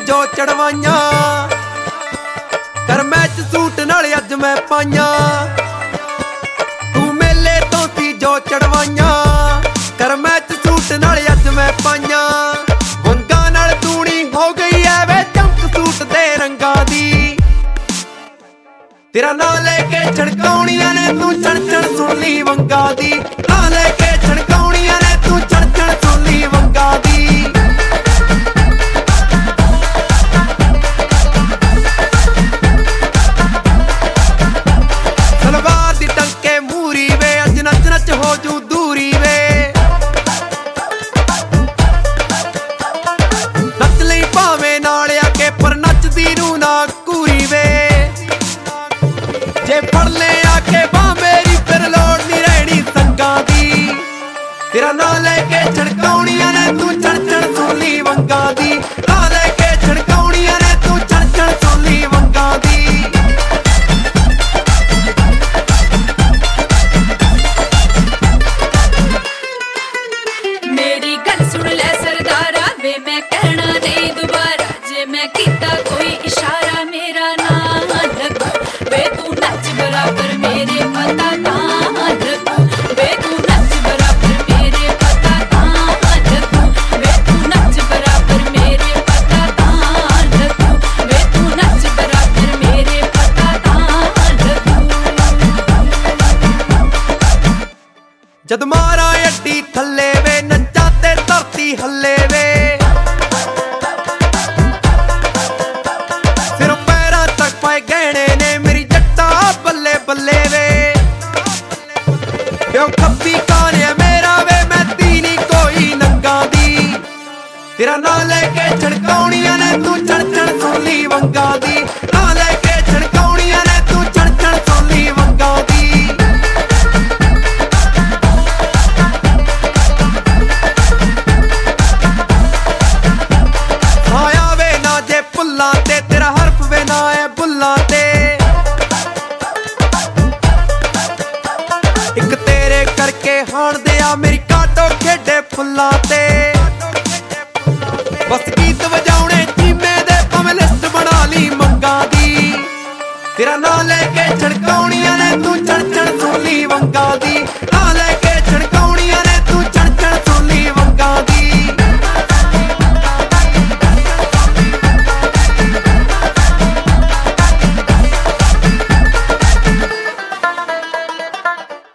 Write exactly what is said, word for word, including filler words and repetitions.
ਜੋ ਚੜਵਾਈਆਂ ਕਰ match suit ਨਾਲ ਅੱਜ ਮੈਂ ਪਾਈਆਂ ਤੂੰ ਮੇਲੇ ਤੋਂ ਸੀ ਜੋ ਚੜਵਾਈਆਂ ਕਰ ਮੈਚ ਸੂਟ ਨਾਲ ਅੱਜ ਮੈਂ ਪਾਈਆਂ ਵੰਗਾਂ ਨਾਲ ਤੂਣੀ ਹੋ ਗਈ ਐ ਵੇ ਚਮਕ ਸੂਟ ਦੇ ਰੰਗਾਂ ਦੀ ਤੇਰਾ ਨਾਂ ਲੈ ਕੇ ਛਣਕਾਉਣੀਆਂ ਨੇ ਤੂੰ ਛਣ ਛਣ ਸੁਣ ਲਈ ਵੰਗਾਂ ਦੀ ਨਾਂ ਲੈ ਕੇ ਛਣਕਾਉਣੀਆਂ ਨੇ ਤੂੰ ਛਣ ਛਣ ਸੁਣ ਲਈ ਵੰਗਾਂ ਦੀ ਸਲਵਾਰ ਦੀ ਟੰਕੇ ਮੂਰੀ ਵੇ ਅੱਜ ਨੱਚ ਨੱਚ ਹੋ ਜੂ ਦੂਰੀ ਵੇ ਨੱਚ ਲਈ ਭਾਵੇਂ ਨਾਲ ਆ ਕੇ ਪਰ ਨੱਚਦੀ ਨੂੰ ਨਾ ਘੂਰੀ ਵੇ ਜੇ ਫੜ ਲੈ ਆ ਕੇ ਬਾਹ ਮੇਰੀ ਫਿਰ ਲੋੜ ਨਹੀਂ ਰਹਿਣੀ ਸੰਗਾਂ ਦੀ ਤੇਰਾ ਨਾਂ ਲੈ ਕੇ ਛਣਕਾਉਣੀਆਂ ਨੇ ਤੂੰ ਛਣ ਛਣ ਸੁਣ ਲਈ ਵੰਗਾਂ ਦੀ ਨਾਂ ਲੈ ਕੇ ਛਣਕਾਉਣੀਆਂ ਨੇ ਤੂੰ ਛਣ ਛਣ ਸੁਣ ਲਈ ਵੰਗਾਂ ਦੀ ਮੇਰੀ ਗੱਲ ਸੁਣ ਲੈ ਸਰਦਾਰਾ ਵੇ ਮੈਂ ਕਹਿਣਾ ਨਹੀਂ ਦੁਬਾਰਾ ਜੇ ਮੈਂ ਕੀਤਾ ਕੋਈ ਇਸ਼ਾਰਾ ਮੇਰਾ ਨਾਂ ਲੱਗੂ ਵੇ ਤੂੰ ਨੱਚ ਬਰਾਬਰ ਮੇਰੇ ਪਤਾ ਤਾਂ ਲੱਗੂ ਵੇ ਤੂੰ ਨੱਚ ਬਰਾਬਰ ਮੇਰੇ ਪਤਾ ਤਾਂ ਲੱਗੂ ਵੇ ਤੂੰ ਨੱਚ ਬਰਾਬਰ ਮੇਰੇ ਪਤਾ ਤਾਂ ਲੱਗੂ ਵੇ ਤੂੰ ਨੱਚ ਬਰਾਬਰ ਮੇਰੇ ਪਤਾ ਤਾਂ ਲੱਗੂ ਜਦ ਮਾਰਾਂ ਅੱਡੀ ਥੱਲੇ ਵੇ ਨੱਚਾਂ ਤੇ ਧਰਤੀ ਹੱਲੇ ਵੇ ਸਿਰੋਂ ਪੈਰਾਂ ਤੱਕ ਪਾਏ ਗਹਿਣੇ ਨੇ ਮੇਰੀ ਜੱਟਾ ਬੱਲੇ ਬੱਲੇ ਵੇ ਪਿਓ ਖੱਬੀ ਕਾਨਿਆ ਮੇਰਾ ਵੇ ਮੈਂ ਨੀ ਕੋਈ ਨੰਗਾ ਦੀ ਤੇਰਾ ਨਾਂ ਲੈ ਕੇ ਛਣਕਾਉਣੀਆਂ ਨੇ ਤੂੰ ਛਣ ਛਣ ਸੁਣ ਲਈ ਵੰਗਾਂ ਦੀ ਨਾਂ ਲੈ ਕੇ ਛਣਕਾਉਣੀਆਂ ਨੇ ਤੂੰ ਛਣ ਛਣ ਸੁਣ ਲਈ ਵੰਗਾਂ ਦੀ ਆਇਆ ਵੇ ਨਾ ਜੇ ਭੁੱਲਾਂ ਤੇ ਤੇਰਾ ਹਰਫ ਵੇ ਨਾ ਐ ਬੁੱਲਾਂ ਤੇ ਇੱਕ ਤੇਰੇ ਕਰਕੇ ਹਾਣਦੇ ਆ ਮੇਰੀ ਕਾਟੋ ਖੇਡੇ ਫੁੱਲਾਂ ਤੇ ਬਸ ਗੀਤ ਵਜਾਉਣੇ ਚੀਮੇ ਦੇ ਭਾਵੇਂ ਲਿਸਟ ਬਣਾ ਲਈ ਮੰਗਾਂ ਦੀ ਤੇਰਾ ਨਾਂ ਲੈ ਕੇ ਛਣਕਾਉਣੀਆਂ ਨੇ ਤੂੰ